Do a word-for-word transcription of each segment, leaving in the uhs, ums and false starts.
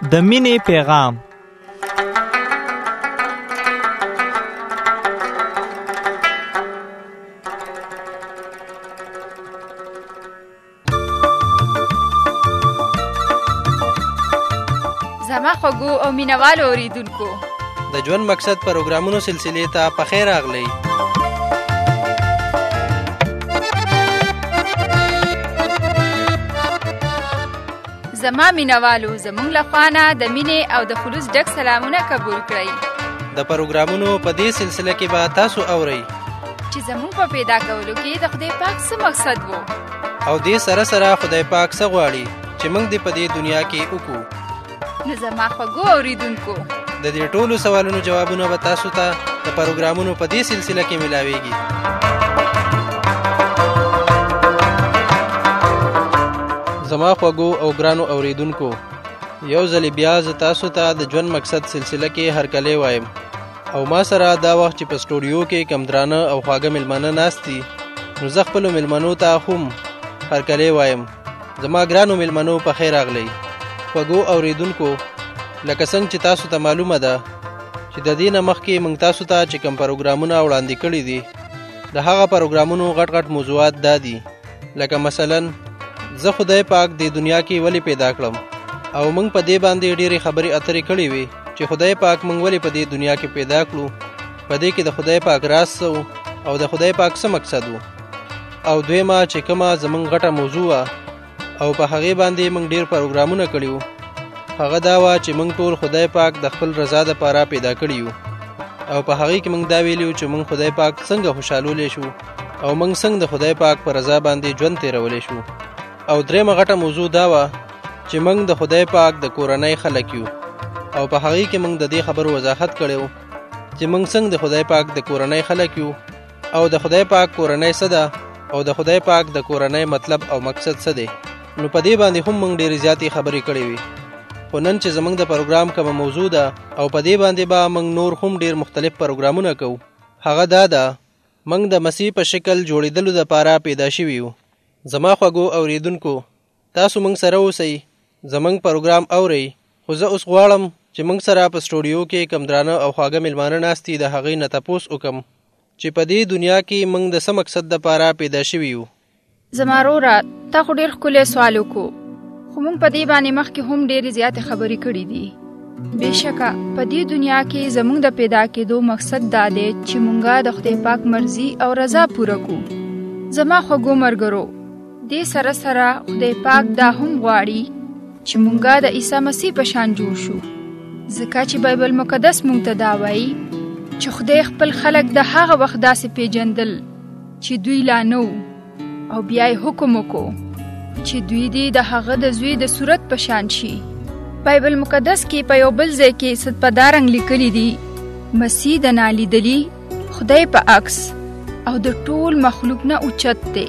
د مینې پیغام. زما خوږو او مینوالو اوریدونکو، د ژوند مقصد پروګرامونو سلسلې ته پخیر راغلی. زما مینوالو، زمونږ له خوا نه د مینې او د خلوص ډک سلامونه قبول کړئ. د پروګرامونو په دې سلسله کې به تاسو اورئ چې زمونږ په پیدا کولو کې د خدای پاک څه مقصد وو، او دې سره سره خدای پاک څه غواړي چې موږ دې په دې دنیا کې وکړو. نو زما خوږو اوریدونکو، د دې ټولو سوالونو جوابونه به تاسو ته د پروګرامونو په دې سلسله کې ملاويږي. زما خوږو او ګرانو اوریدونکو، یو ځل بیا زه تاسو ته د ژوند مقصد سلسله کې هرکلی وایم، او ما سره دا وخت چې په سټوډیو کې کم درانه او خواږه مېلمانه ناست دي، نو زه خپلو مېلمنو ته هم هرکلی وایم. زما ګرانو مېلمنو په خیر راغلی. خوږو اوریدونکو، لکه څنګه چې تاسو ته معلومه ده چې د دې نه مخکې موږ تاسو ته چې کوم پروګرامونه وړاندې کړي دي، د هغه پروګرامونو غټ غټ موضوعات دا دي، لکه مثلا زه خدای پاک د دنیا کې ولی پیدا کړم، او موږ په دې باندې ډېرې خبرې اترې کړې وي چې خدای پاک موږ ولی په دې دنیا کې پیدا کړو، په دې کې د خدای پاک راز څه او د خدای پاک څه مقصد و. او دویمه چې کومه زموږ غټه موضوع وه او په هغې باندې موږ ډېر پروګرامونه کړي وو، هغه دا وه چې موږ ټول خدای پاک د خپل رضا دپاره پیدا کړي یو، او په هغې کې موږ دا ویلي چې موږ خدای پاک څنګه خوشحالولی شو او موږ څنګه د خدای پاک په رضا باندې ژوند تېرولی شو. او درېیمه غټه موضوع دا وه چې موږ د خدای پاک د کورنۍ خلک یو، او په هغې کې موږ د دې خبرو وضاحت کړی و چې موږ څنګه د خدای پاک د کورنۍ خلک یو، او د خدای پاک کورنۍ څه ده، او د خدای پاک د کورنۍ مطلب او مقصد څه دی. نو په دې باندې هم موږ ډېرې زیاتې خبرې کړې وي. خو نن چې زموږ د پروګرام کومه موضوع ده او په دې باندې به موږ نور هم ډېر مختلف پروګرامونه کوو، هغه دا ده موږ د مسیح په شکل جوړېدلو دپاره پیدا شوي یو. زما خوږو اوریدونکو، تاسو موږ سره اوسئ، زموږ پروګرام اورئ. خو زه اوس غواړم چې موږ سره په سټوډیو کې کم درانه او خواږه مېلمانه ناست دي، د هغوی نه تپوس وکړم چې په دې دنیا کې موږ د څه مقصد دپاره پیدا شوي یو. زما وروره، تا خو ډېر ښکلی سوال وکړو، خو موږ په دې باندې مخکې هم ډېرې زیاتې خبرې کړي دي. بېشکه په دې دنیا کې زموږ د پیدا کېدو مقصد دا دی چې موږ د خدای پاک مرضي او رضا پوره کړو. زما خوږو ملګرو، دې سره سره خدای پاک دا هم غواړي چې موږ د عیسی مسیح په شان جوړ شو، ځکه چې بایبل مقدس موږ ته دا وایي چې خدای خپل خلک د هغه وخت داسې پیژندل چې دوی لا نه وو، او بیا یې حکم وکړو چې دوی دې د هغه د زوی د صورت په شان شي. بایبل مقدس کې په یو بل ځای کې ستپدارنګ لیکلي دي مسیح د نالیدلي خدای په عکس او د ټول مخلوق نه اوچت دی.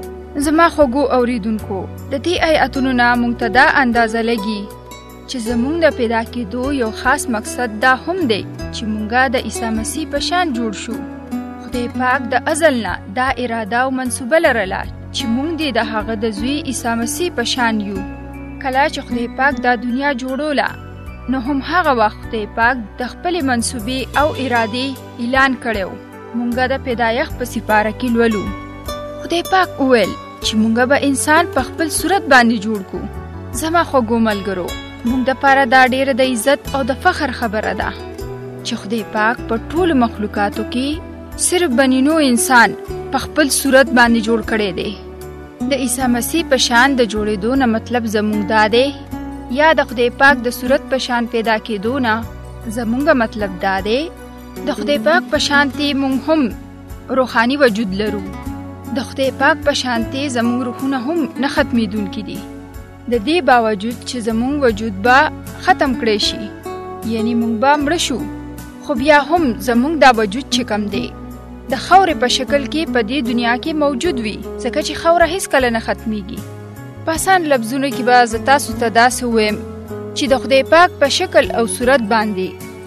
زما خوږو اوریدونکو، د دې آیاتونو نه موږ ته دا اندازه لګي چې زموږ د پیدا کېدو یو خاص مقصد دا هم دی چې موږ د عیسی مسیح په شان جوړ شو. خدای پاک د ازل نه دا اراده او منصوبه لرله چې موږ دې د هغه د زوی عیسی مسیح په شان یو. کله چې خدای پاک دا دنیا جوړوله، نو هم هغه وخت خدای پاک د خپلې منصوبې او ارادې اعلان کړی. موږ د پیدایښت په سپاره کې لولو، خدای پاک وویل چې موږ به انسان په خپل صورت باندې جوړ کړو. زما خوږو ملګرو، موږ دپاره دا ډېره د عزت او د فخر خبره ده چې خدای پاک په ټولو مخلوقاتو کې صرف بنینو انسان په خپل صورت باندې جوړ کړی دی. د عیسی مسیح په شان د جوړېدو نه مطلب زموږ دا دی، یا د خدای پاک د صورت په شان پیدا کېدو نه زموږ مطلب دا دی د خدای پاک په شانتي موږ هم روحاني وجود لرو. د خدای پاک په شانتي زموږ روحونه هم نه ختمېدونکي دي، د دې باوجود چې زموږ وجود به ختم کړی شي، یعنی موږ به مړه شو، خو بیا هم زموږ دا وجود چې کم دی د خاورې په شکل کې په دې دنیا کې موجود وي، ځکه چې خاوره هیڅکله نه ختمیږي. په آسان لفظونو کې به زه تاسو ته داسې ووایم چې د خدای پاک په شکل او صورت باندې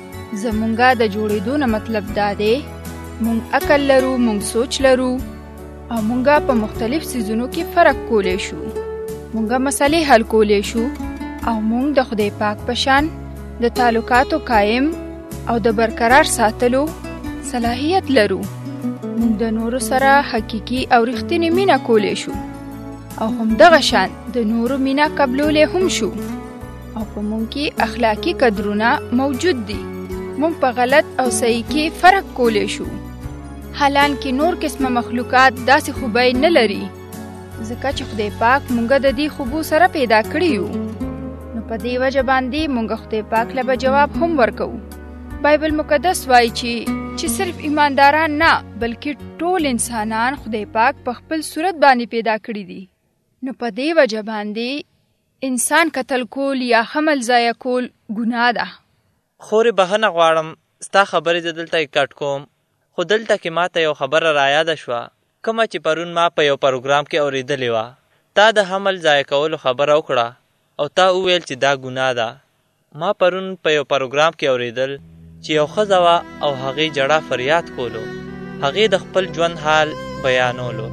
زمونږه د جوړېدو نه مطلب دا دی مونږ عقل لرو، مونږ سوچ لرو او مونږه په مختلف سیزونو کې فرق کولی شو. مونږه مسئلې حل کولی شو او موږ د خدای پاک په شان د تعلقاتو قائم او د برقرار ساتلو صلاحیت لرو. موږ د نورو سره حقیقي او رښتینې مینه کولی شو او هم دغه شان د نورو مینه قبلولی هم شو او په موږ کې اخلاقی قدرونه موجود دي. موږ په غلط او صحیح کې فرق کولی شو، حالانکه نور قسمه مخلوقات داسې خوبی نه لري، ځکه چې خدای پاک موږ د دې خوبو سره پیدا کړي یو. نو په دې وجه باندې موږ خدای پاک له جواب هم ورکوو. بایبل مقدس وایي چې چې صرف ایمانداران نه بلکې ټول انسانان خدای پاک په خپل صورت باندې پیدا کړي دي. نو په دې وجه باندې انسان قتل کول یا حمل ضایع کول ګناه ده. خورې بهنه غواړم، ستا خبرې زه دلته کټ کوم، خو دلته کې ما ته یو خبره رایاده شوه، کومه چې پرون ما په یو پروګرام کې اورېدلې وه. تا د حمل ضایع کولو خبره وکړه او تا وویل چې دا ګناه ده. ما پرون په یو پروګرام کې اورېدل چې یو ښځه وه او هغې جړه فریاد کولو، هغې د خپل ژوند حال بیانولو.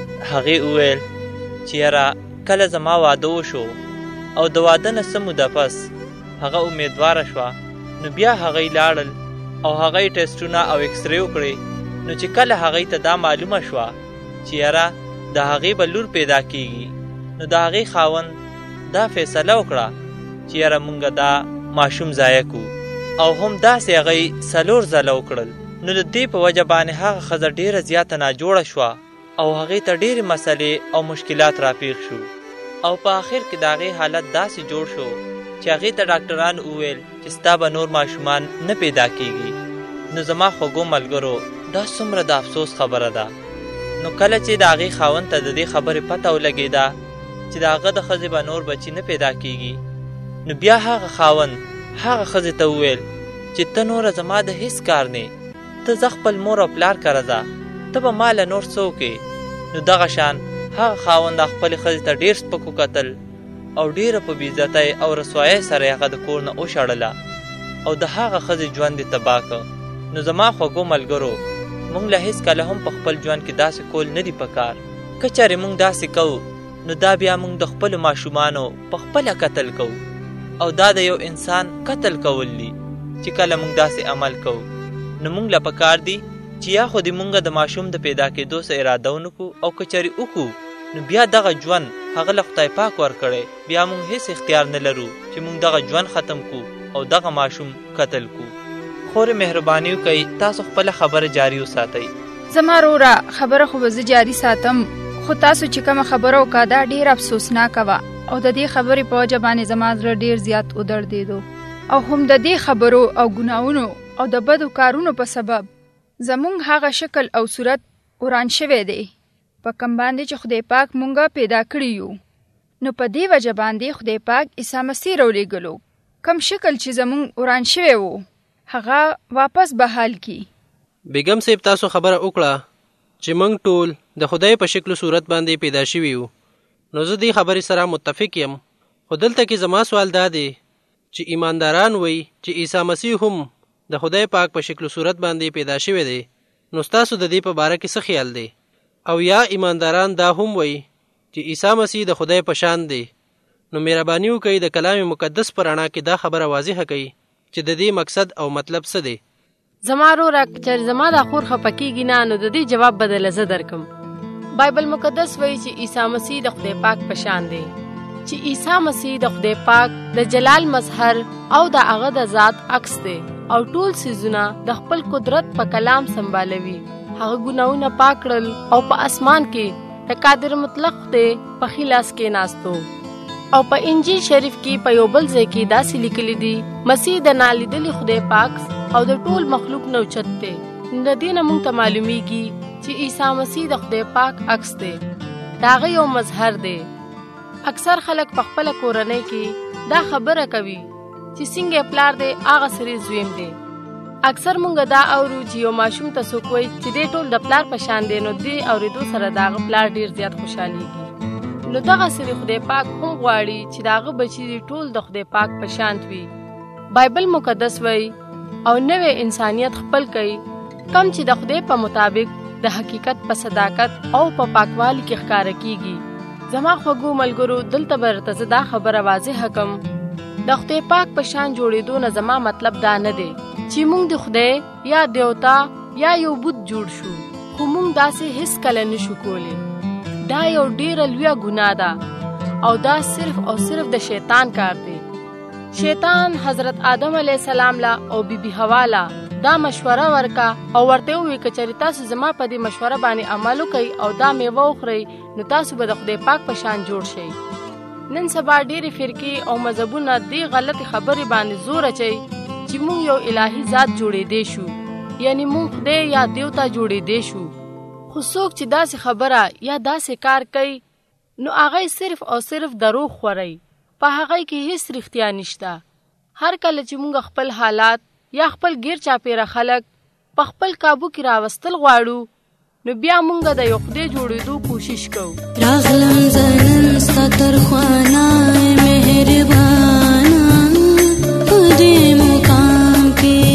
هغې وویل چې یاره کله زما واده وشو او د واده نه څه موده پس هغه امیدواره شوه، نو بیا هغې لاړل او هغې ټیسټونه او اکسرې وکړې، نو چې کله هغې ته دا معلومه شوه چې یاره د هغې به لور پیدا کیږي، نو د هغې خاوند دا فیصله وکړه چې یاره مونږ دا ماشوم ضایع کړو، او هم داسې هغې څلور ځله وکړل. نو د دې په وجه باندې هغه ښځه ډېره زیاته ناجوړه شوه او هغې ته ډېرې مسلې او مشکلات راپېښ شو، او په آخر کې د هغې حالت داسې جوړ شو چې هغې ته ډاکټران وویل چې ستا به نور ماشومان نه پیدا کیږي. نو زما خوږو ملګرو، دا څومره د افسوس خبره ده. نو کله چې د هغې خاوند ته د دې خبرې پته ولګېده چې د هغه د ښځې به نور بچي نه پیدا کیږي، نو بیا هغه خاوند هغه ښځې ته وویل چې ته نوره زما د هیڅ کار نه، ته زه خپل مور او پلار کره ځه، ته به ما له نور څه وکړې. نو دغه شان هغه خاوند خپلې ښځې ته ډېر سپک وکتل او ډېره په بېعزتۍ او رسوایۍ سره یې هغه د کور نه وشړله او د هغه ښځې ژوند یې تباه کړ. نو زما خوږو ملګرو، موږ له هېڅ کله هم په خپل ژوند کې داسې کول نه دي پکار. که چېرې موږ داسې کوو نو دا بیا موږ د خپلو ماشومانو په خپله قتل کوو، او دا د یو انسان قتل کول دي چې کله موږ داسې عمل کوو. نو موږ له پکار دي چې یا خو دې موږ د ماشوم د پیدا کېدو څه اراده ونکړو، او که چېرې وکړو نو بیا دغه ژوند هغه له خدای پاک ورکړی، بیا موږ هیڅ اختیار نه لرو چې موږ دغه ژوند ختم کړو او دغه ماشوم قتل کړو. خورې مهرباني وکئ، تاسو خپله خبره جاري وساتئ. زما وروره، خبره خو به زه جاري ساتم، خو تاسو چې کومه خبره وکړه دا ډېر افسوسناکه وه، او د دې خبرې په وجه باندې زما زړه ډېر زیات ودردېدو، او هم د دې خبرو او ګناهونو او د بدو کارونو په سبب زمونږ هغه شکل او صورت وران شوی دی په کوم باندې چې خدای پاک مونږه پیدا کړي یو. نو په دې وجه باندې خدای پاک عیسی مسیح راولېږلو، کوم شکل چې زمونږ وران شوی و هغه واپس بحال کی. بیګم صاحب تاسو خبره وکړه چې موږ ټول د خدای په شکل صورت باندې پیدا شوي یو. نو زه دې خبرې سره متفق یم، خو دلته کې زما سوال دا دی چې ایمانداران وایي چې عیسی مسیح هم د خدای پاک په شکل صورت باندې پیدا شوی دی، نو ستاسو د دې په باره کې څه خیال دی؟ او یا ایمانداران دا هم وایي چې عیسی مسیح د خدای په شان دی، نو مهرباني وکړئ د کلام مقدس په رڼا کې دا خبره واضحه کړئ چې د دې مقصد او مطلب څه دی. زما وروره، چې زما دا خور خفه کېږي نه، نو د دې جواب بدله زه درکم. بایبل مقدس وایي چې عیسی مسیح د خدای پاک په شان دی، چې عیسی مسیح د خدای پاک د جلال مظهر او د هغه د ذات عکس دی، او ټول څیزونه د خپل قدرت په کلام سنبالوي. هغه ګناهونه پاک کړل او په اسمان کې د قادر مطلق خدای په ښي لاس کې ناستو. او په انجیل شریف کې په یو بل ځای کې داسې لیکلي دي مسیح د نالیدلي خدای پاک او د ټول مخلوق نه اوچت دی. د دې نه موږ ته معلومیږي چې عیسی مسیح د خدای پاک عکس دی، د هغه یو مظهر دی. اکثر خلک په خپله کورنۍ کې دا خبره کوي چې څنګه پلار دی هغه سری زویم دی. اکثر مونږ دا اورو چې یو ماشوم ته څوک وایي چې دی ټول د پلار په شان دی، نو دې اورېدو سره د هغه پلار ډېر زیات خوشحالېږي. نو دغه سری خدای پاک هم غواړي چې د هغه بچي ټول د خدای پاک په شانت وي. بایبل مقدس وایي او نوې انسانیت خپل کوي، کم چې د خدای په مطابق د حقیقت په صداقت او په پاکوالي کې ښکاره کیږي. زما خوږو ملګرو، دلته به درته زه دا خبره واضحه کړم د خدای پاک په شان جوړېدو نه زما مطلب دا نه دی چې موږ د خدای یا دیوتا یا یو بت جوړ شو، خو موږ داسې هیڅ کله نشو کولی. دا یو ډیره لویه ګناه ده او دا صرف او صرف د شیطان کار دی. شیطان حضرت آدم علیه السلام لا او بی بی حوا لا دا مشوره ورکا او ورته وی که چېرې تاسو زما په دې مشوره باندې عمل وکئ او دا میوه وخورئ نو تاسو به د خدای پاک په شان جوړ شئ. نن سبا ډېرې فرقې او مذهبونه دې غلطې خبرې باندې زور اچوي چې موږ یو الهي ذات جوړېدی شو، یعنی موږ خدای یا دیوتا جوړېدی شو. خو څوک چې داسې خبره یا داسې کار کوي نو هغه صرف او صرف دروغ خوري، په هغه کې هیڅ رښتیا نشته. هر کله چې موږ خپل حالات یا خپل غیر چاپیره خلک په خپل کابو کې راوستل غواړو نو بیا موږ د یو خدای جوړېدو کوشش کوو. راغلم زنن ستا تر خوانا مهربانا په دې مقام کې،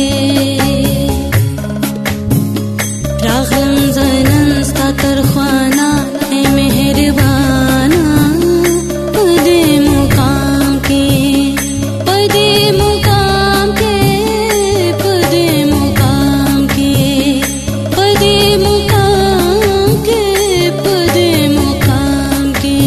راغلم زنن ستا تر خوانا مهربانا په دې مقام کې، په دې مقام کې، په دې مقام کې، په دې مقام کې، په دې مقام کې.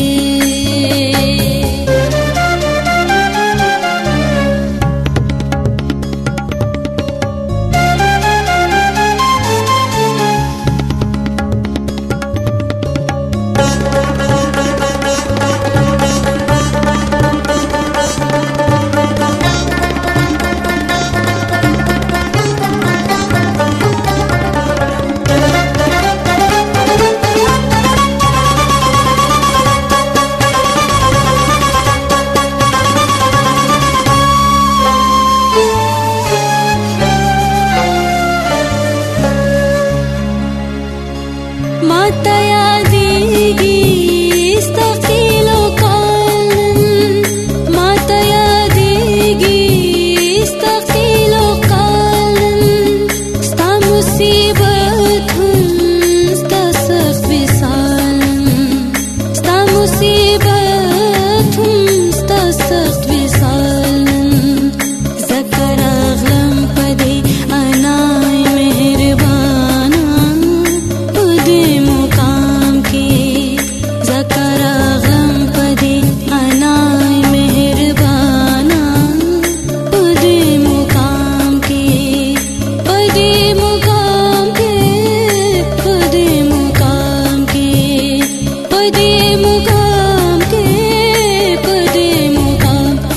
माता यादेगी इस्तकीलो कालन, माता यादेगी इस्तकीलो कालन, स्ता मुसीबत हुन स्ता सख्त विसालन, स्ता मुसीबत हुन स्ता सख्त विसालन. ذکر اغلم پدے انائے مہربانا په دې مقام کې، ذکر اغلم پدے انائے مہربانا په دې مقام کې، په دې مقام کې، په دې مقام کې، په دې مقام کې، په دې مقام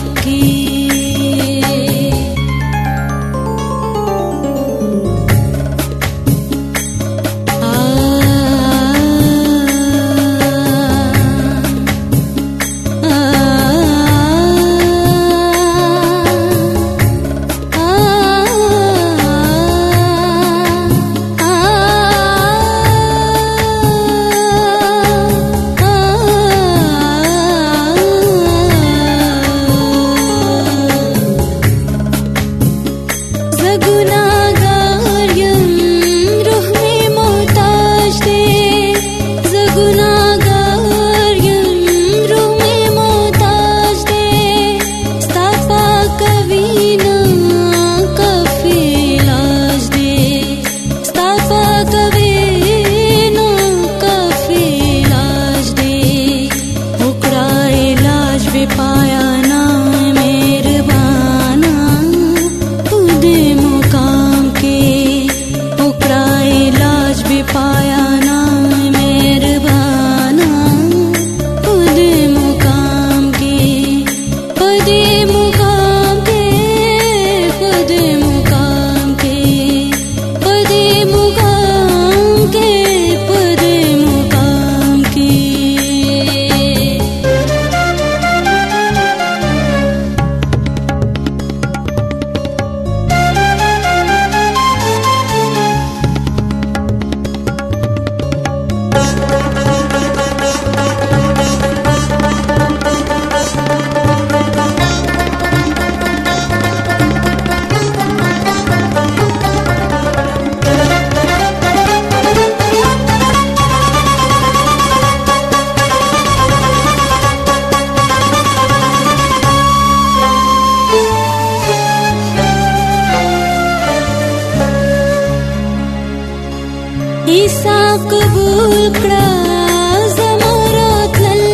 قبول کړه زما راتلل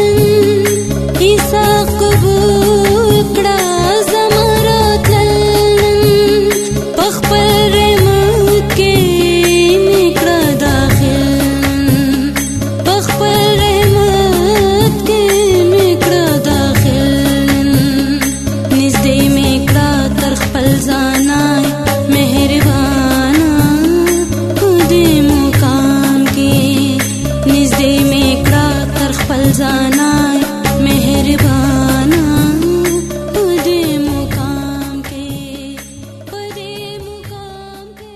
عیسی قبول کړه زما راتلل په خپل رحمت کې مې کړه داخل په خپل رحمت کې مې کړه داخل نږدې مې کړه تر خپل ځانه مهربانا په دې مقام کې نږدې مې کړه تر خپل ځانه مهربانا په دې مقام کې په دې مقام کې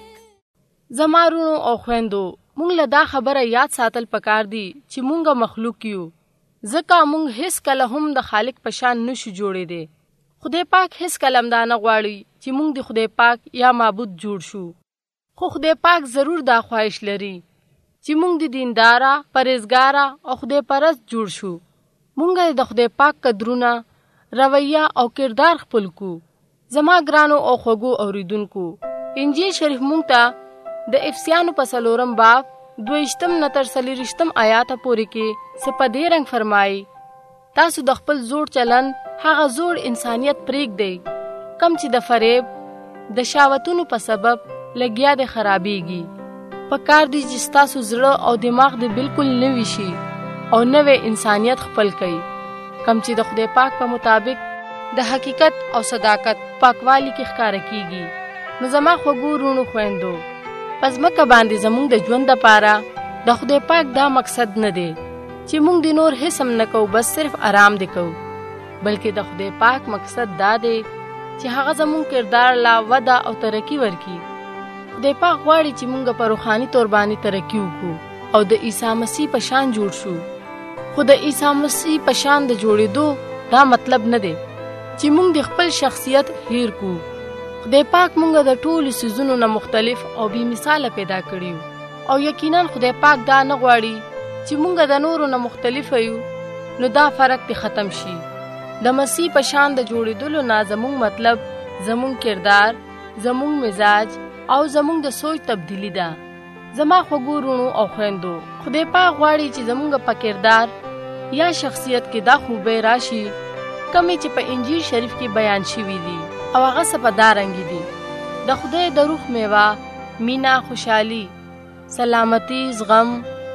زما رونو او خویندو مونږ له دا خبره یاد ساتل پکار دي چې مونږه مخلوق یو ځکه مونږ هیڅ کله هم د خالق په شان نشو جوړېدی. خدای پاک هیڅ کله هم دا نه غواړي چې مونږ د خدای پاک یا معبود جوړ شو، خو خدای پاک ضرور دا خواهش لري چې مونږ د دینداره، پرهیزګاره او خدای پرست جوړ شو. مونږ د خدای پاک قدرونه، رویه او کردار خپل کو. زما ګرانو او خوږو اوریدونکو، انجیل شریف مونږ ته د افسیانو په څلورم باب دویشتم نه تر څلېرویشتم آیاته پورې کې څه په دې رنګ فرمایي: تاسو د خپل زوړ چلن هغه زوړ انسانیت پرېږدئ کم چې د فریب د شهوتونو په سبب لګیا د خرابېږي. په کار دی چې ستاسو زړه او دماغ دې بالکل نوي شي او نوې انسانیت خپل کړئ کم چې د خدای پاک په مطابق د حقیقت او صداقت پاکوالی کې ښکاره کیږي. نو زما خوږو رونو خویندو، په ځمکه باندې زموږ د ژوند دپاره د خدای پاک دا مقصد نه دی چې موږ د نور هیڅ هم نه کوو، بس صرف آرام دی کوو، بلکې د خدای پاک مقصد دا دی چې هغه زموږ کردار لا وده او ترقی ورکړي. خدای پاک غواړي چې موږ په روحاني طور باندې ترقی وکړو او د عیسی مسیح په شان جوړ شو. خو د عیسی مسیح په شان د جوړېدو دا مطلب نه دی چې موږ د خپل شخصیت هیر کړو. خدای پاک موږ د ټولو څیزونو نه مختلف او بې مثاله پیدا کړیو، او یقینا خدای پاک دا نه غواړي چې موږ د نورو نه مختلف یو، نو دا فرق دې ختم شي. د مسیح په شان د جوړېدلو نه زموږ مطلب زموږ کردار، زموږ مزاج او زموږ د سوچ تبدیلی ده. زما خوږو رونو او خویندو، خدای پاک غواړي چې زموږ په کردار یا شخصیت کې دا خوبۍ راشي کمې چې په انجیل شریف کې بیان شوي دي، او هغه څه په دا رنګې دي: د خدای د روح میوه، مینا، خوشحالي، سلامتی، زغم،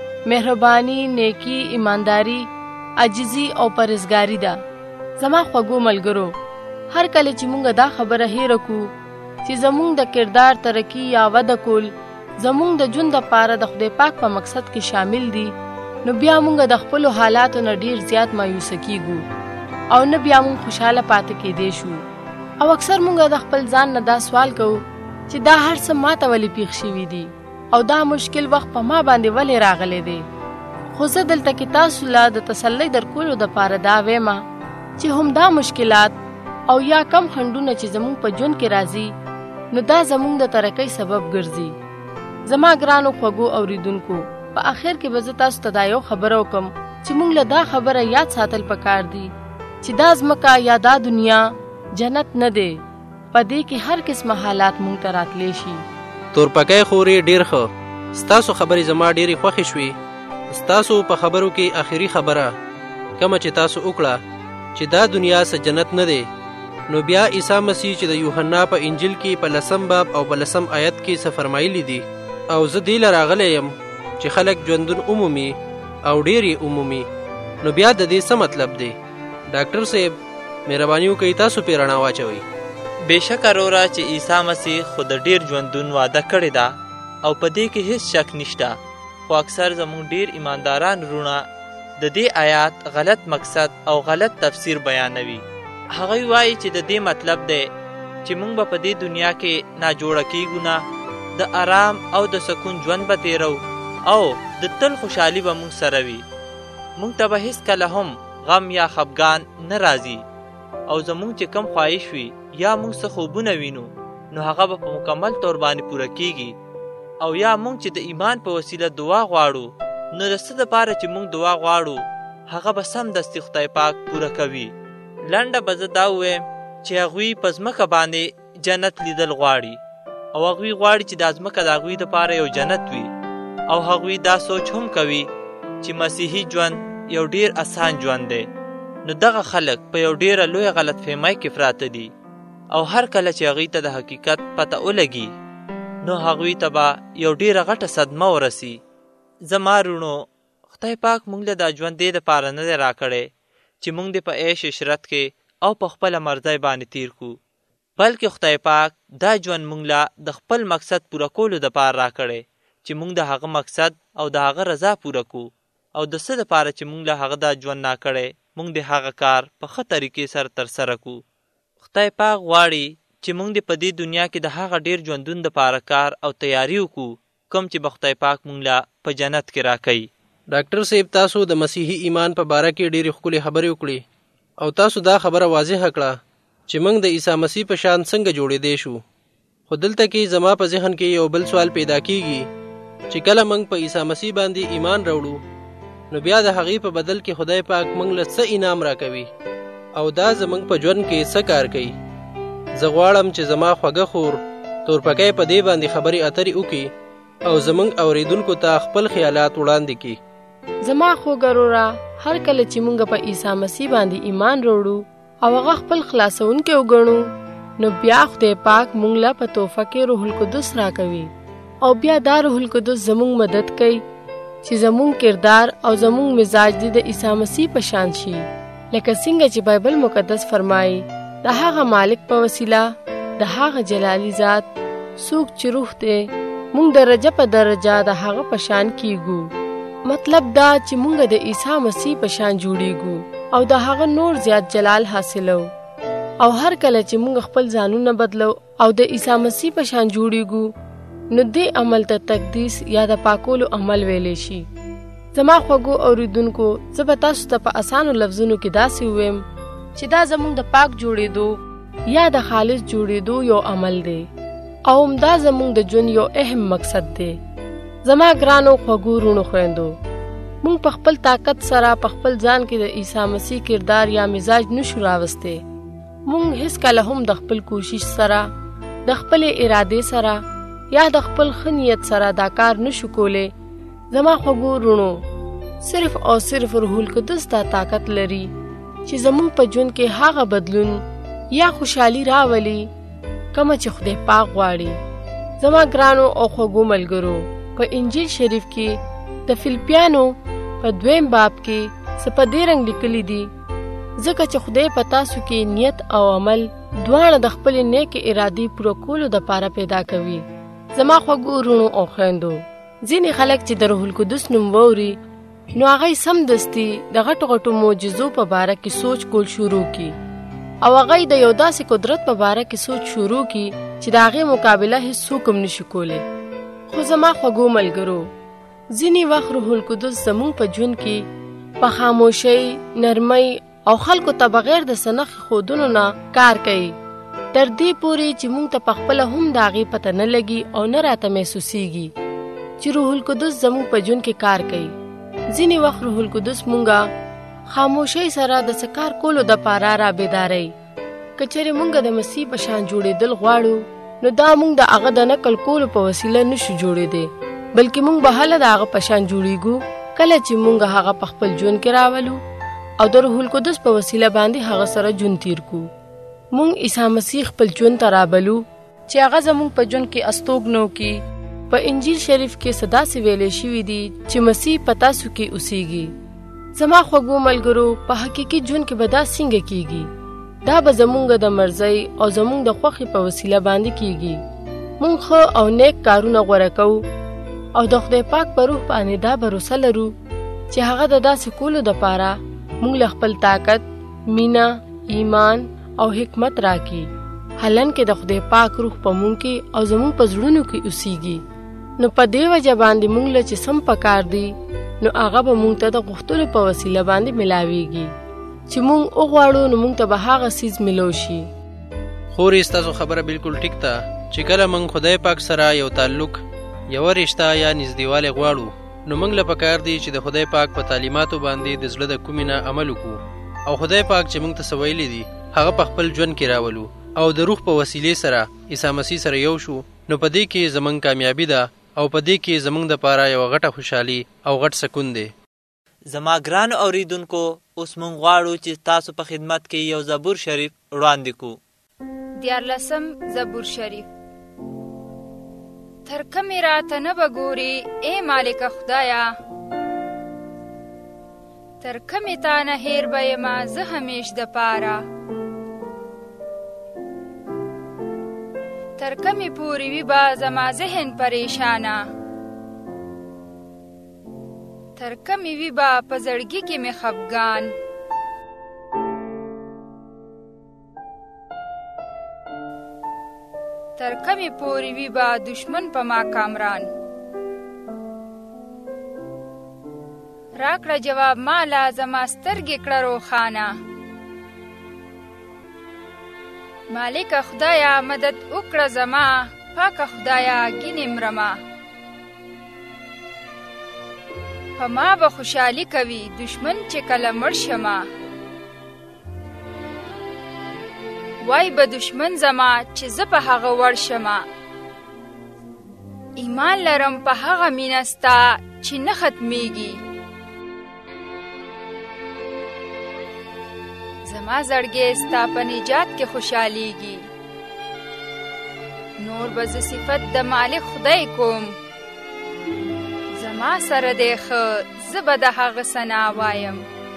مهرباني، نیکی، ایمانداری، عاجزي او پرهیزګاري ده. زما خوږو ملګرو، هر کله چې مونږ دا خبره هیره کو چې زمونږ د کردار ترقی یا وده کول زمونږ د ژوند لپاره د خدای پاک په مقصد کې شامل دي، نو بیا مونږ د خپلو حالاتو نه ډیر زیات مایوسه کیږو او نه بیا مونږ خوشحاله پاتې کېدی شو. او اکثر مونږ د خپل ځان نه دا سوال کوو چې دا هر څه ماته ولې پیښ شوي دي او دا مشکل وخت په ما باندې ولې راغلی دی. خو زه دلته کې تاسو له د تسلی درکولو دپاره دا وایم چې همدا مشکلات او یا کم خنډونه چې زموږ په ژوند کې راځي، نو دا زموږ د ترقۍ سبب ګرځي. زما ګرانو خوږو اوریدونکو، په آخر کې به زه تاسو ته دا یو خبره وکم چې موږ له دا خبره یاد ساتل پکار دي چې دا ځمکه یا دا دنیا جنت نه دی، په دې کې هر قسمه حالات مونږ ته راتلی شي. تورپکی خورې ډېر ښه، ستاسو خبرې زما ډېرې خوښې شوې. ستاسو په خبرو کې آخري خبره کومه چې تاسو وکړه چې دا دنیا څه جنت نه دی، نو بیا عیسی مسیح چې د یوحنا په انجیل کې په لسم باب او په لسم آیت کې څه فرمایلی دي، او زه دې له راغلی یم چې خلک ژوندون عمومي او ډېر یې عمومي، نو بیا د دې څه مطلب دی؟ ډاکټر صاحب مهرباني وکړئ تاسو پې رڼا واچوئ. بېشکه وروره چې عیسی مسیح خو د ډېر ژوندون وعده کړې ده او په دې کې هیڅ شک نشته، خو اکثر زموږ ډېر ایمانداران وروڼه د دې آیات غلط مقصد او غلط تفسیر بیانوي. هغوی وایي چې د دې مطلب دی چې موږ به په دې دنیا کې ناجوړه کیږو نه، د آرام او د سکون ژوند به تیرو او د تل خوشحالي به موږ سره وي. موږ ته به هیڅ کله هم غم یا خفګان نه راځي، او زموږ چې کم خواهش وي یا موږ څه خوبونه وینو نو هغه به په مکمل طور باندې پوره کیږي. او یا موږ چې د ایمان په وسیله دعا غواړو نو د څه دپاره چې موږ دعا غواړو هغه به سمدستي خدای پاک پوره کوي. لنډه به زه دا ووایم چې هغوی په ځمکه باندې جنت لیدل غواړي، او هغوی غواړي چې دا ځمکه د هغوی دپاره یو جنت وي، او هغوی دا سوچ هم کوي چې مسیحي ژوند یو ډیر اسان ژوند دی. نو دغه خلک په یو ډیره لویه غلط فهمۍ کې پراته دي او هر کله چې هغوی ته د حقیقت پته ولګي نو هغوی ته به یو ډیره غټه صدمه ورسي. زما وروڼو، خدای پاک موږ له دا ژوند دې دپاره نه دی راکړی چې موږ دې په عیش عشرت کې او په خپله مرضۍ باندې تیر کړو، بلکې خدای پاک دا ژوند موږ له د خپل مقصد پوره کولو دپاره راکړی چې موږ د هغه مقصد او د هغه رضا پوره کړو. او د څه دپاره چې موږ له هغه دا ژوند ناکړی، موږ د هغه کار په ښه طریقې سره ترسره کړو. خدای پاک غواړي چې موږ د په دې دنیا کې د هغه ډیر ژوندون دپاره کار او تیاری وکړو کوم چې به خدای پاک موږ له په جنت کې راکوي. ډاکټر صاحب، تاسو د مسیحي ایمان په باره کې ډېرې ښکلې خبرې وکړې او تاسو دا خبره واضحه کړه چې موږ د عیسی مسیح په شان څنګه جوړېدی شو. خو دلته کې زما په ذهن کې یو بل سوال پیدا کیږي چې کله موږ په عیسی مسیح باندې ایمان راوړو نو بیا د هغې په بدل کې خدای پاک موږ له څه انعام راکوي او دا زموږ په ژوند کې څه کار کوي. زه غواړم چې زما خوږه خور تورپکی په دې باندې خبرې اترې وکړي او زموږ اوریدونکو ته خپل خیالات وړاندې کړي. زما خوږه وروره، هر کله چې موږ په عیسی مسیح باندې ایمان وروړو او هغه خپل خلاصونکی وګڼو نو بیا خدای پاک موږ له په تحفه کې روح القدس راکوي او بیا دا روح القدس زموږ مدد کوي چې زموږ کردار او زموږ مزاج دې د عیسی مسیح په شان شي، لکه څنګه چې بایبل مقدس فرمایي د هغه مالک په وسیله د هغه جلالي ذات څوک چې روح دی موږ درجه په درجه د هغه په شان کیږو. مطلب دا چې موږ د عیسی مسیح په شان جوړیږو او د هغه نور زیات جلال حاصلو. او هر کله چې موږ خپل ځانونه بدلو او د عیسی مسیح په شان جوړیږو نو دې عمل ته تقدیس یا د پاکولو عمل ویلی شي. زما خوږو اوریدونکو، زه به تاسو ته په اسانو لفظونو کې داسې وویم چې دا زموږ د پاک جوړېدو یا د خالص جوړېدو یو عمل دی او همدا زموږ د ژوند یو اهم مقصد دی. زما ګرانو خوږو وروڼو خویندو، موږ په خپل طاقت سره په خپل ځان کې د عیسی مسیح کردار یا مزاج نشو راوستی. موږ هیڅکله هم د خپل کوشش سره، د خپلې ارادې سره یا د خپل ښه نیت سره دا کار نشو کولی. زما خوږو وروڼو، صرف او صرف روح القدس دا طاقت لري چې زموږ په ژوند کې هغه بدلون یا خوشحالي راولي کومه چې خدای پاک غواړي. زما ګرانو او خوږو ملګرو، په انجیل شریف کې د فیلیپیانو په دویم باب کې څه په دې رنګ لیکلي دي، ځکه چې خدای په تاسو کې نیت او عمل دواړه د خپلې نیکې ارادې پوره کولو دپاره پیدا کوي. زما خوږو وروڼو او خویندو، ځینې خلک چې د روح القدس نوم واوري نو هغوی سمدستي د غټو غټو معجزو په باره کې سوچ کول شروع کړي او هغوی د یو داسې قدرت په باره کې سوچ شروع کړي چې د هغې مقابله هیڅوک هم نشي کولی. خو زما خوږو ملګرو، ځینې وخت روح القدس زموږ په ژوند کې په خاموشۍ، نرمۍ او خلکو ته بغیر د څه نښې ښودلو نه کار کوي، تر دې پورې چې موږ ته پخپله هم د هغې پته نه لګي او نه راته محسوسیږي چې روح القدس زموږ په ژوند کې کار کوي. ځینې وخت روح القدس مونږه خاموشۍ سره د څه کار کولو دپاره را بیداروي. که چېرې مونږ د مسیح په شان جوړېدل غواړو نو دا مونږ د هغه د نقل کولو په وسیله نشو جوړېدی، بلکې مونږ به هله د هغه په شان جوړېږو کله چې مونږ هغه په خپل ژوند کې راولو او د روح القدس په وسیله باندې هغه سره ژوند تیر کړو. مونږ عیسی مسیح خپل ژوند ته رابلو چې هغه زموږ په ژوند کې استوګنو کې. په انجیل شریف کې صدا سي ویلې شوی دي چې مسیح په تاسو کې اوسېږي. زما خوږو ملګرو، په حقیقي ژوند کې به دا څنګه کیږي؟ دا به زمونږ د مرضۍ او زمونږ د خوښې په وسیله باندې کیږي. مونږ ښه او نیک کارونه غوره کوو او د خدای پاک په روح باندې دا بروسه لرو چې هغه د داسې کولو دپاره مونږ له خپل طاقت، مینه، ایمان او حکمت راکړي. حالانکه د خدای پاک روح په مونږ کې او زمونږ په زړونو کې اوسېږي. نو په دې وجه باندې مونږ له چې سم پکار دی نو هغه به مونږ ته د غوښتلو په وسیله باندې ملاویږي چې مونږ وغواړو نو مونږ ته به هغه څیز ملو شي. خورې ستاسو خبره بالکل ټیک ده چې کله مونږ خدای پاک سره یو تعلق، یوه رشته یا نږدېوالی غواړو نو مونږ له پکار دی چې د خدای پاک په تعلیماتو باندې د زړه د کومې نه عمل وکړو او خدای پاک چې مونږ ته څه ویلي دي هغه په خپل ژوند کې راولو او د روح په وسیلې سره عیسی مسیح سره یو شو. نو په دې کې زمونږ کامیابي ده او په دې کې زموږ دپاره یوه غټه خوشحالي او غټ سکون دی. زما ګرانو اوریدونکو، اوس موږ غواړو چې تاسو په خدمت کې یو زبور شریف وړاندې کړو. دیارلسم زبور شریف. تر کومې راته نه به ګورې ای مالکه خدایه، تر کومې تا نه هیر به یمه زه همیش دپاره، تر کومې پورې وي به زما ذهن پریشانه، تر کومې وي به په زړګي کې مې خفګان، تر کومې پورې وي به دشمن په ما کامران. راکړه جواب مالا زما سترګې کړه روښانه، مالکه خدایا مدد وکړه زما، پاکه خدایا ګینې مرمه. په ما به خوشحالي کوي دشمن چې کله مړ شمه، وای به دشمن زما چې زه په هغه وړ شمه. ایمان لرم په هغه مینه ستا چې نه ختمیږي، زما زړګی ستا په نجات کې خوشحالیږي. نور به زه صفت د مالک خدای کوم، زما سره دی ښه زه به د هغه ثنا وایم.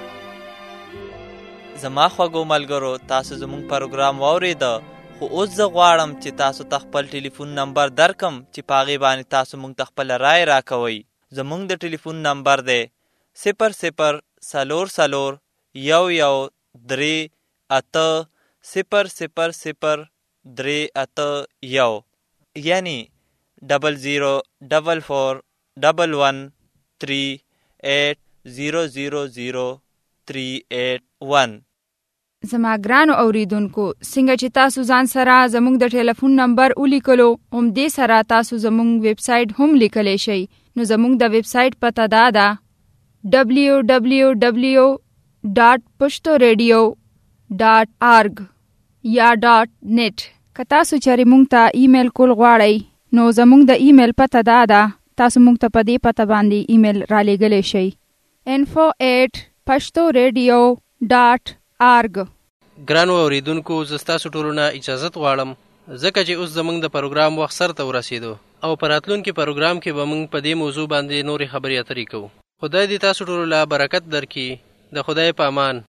زما خوږو ملګرو، تاسو زموږ پروګرام واورېده، خو اوس زه غواړم چې تاسو ته خپل ټلیفون نمبر درکم چې په هغې باندې تاسو موږ ته خپله رای راکوئ. زموږ د ټلیفون نمبر دی صفر صفر څلور څلور یو یو درې اته صفر صفر صفر درې اته یو، یعنی ډبل زیرو ډبل فور ډبل ون تھری ایٹ زیرو زیرو زیرو تھری ایٹ ون. زما ګرانو اوریدونکو، څنګه چې تاسو ځان سره زموږ د ټلیفون نمبر ولیکلو، همدې سره تاسو زموږ ویب سایټ هم لیکلی شئ. نو زموږ د ویب سایټ پته دا ده ډبلیو ډبلیو ډبلیو ډاټ پښتو ریډیو ډاټ آرګ یا ډاټ نیټ. که تاسو چېرې موږ ته ایمیل کول غواړئ، نو زموږ د ایمیل پته دا ده، تاسو موږ ته په دې پته باندې ایمیل را لیږلی شئ info at پښتو ریډیو ډاټ آرګ. ګرانو اوریدونکو، زه ستاسو ټولو نه اجازت غواړم، ځکه چې اوس زموږ د پروګرام وخت سر ته ورسېدو او په راتلونکي پروګرام کې به موږ په دې موضوع باندې نورې خبرې اترې کوو. خدای دې تاسو ټولو له برکت درکړي. د خدای په امان.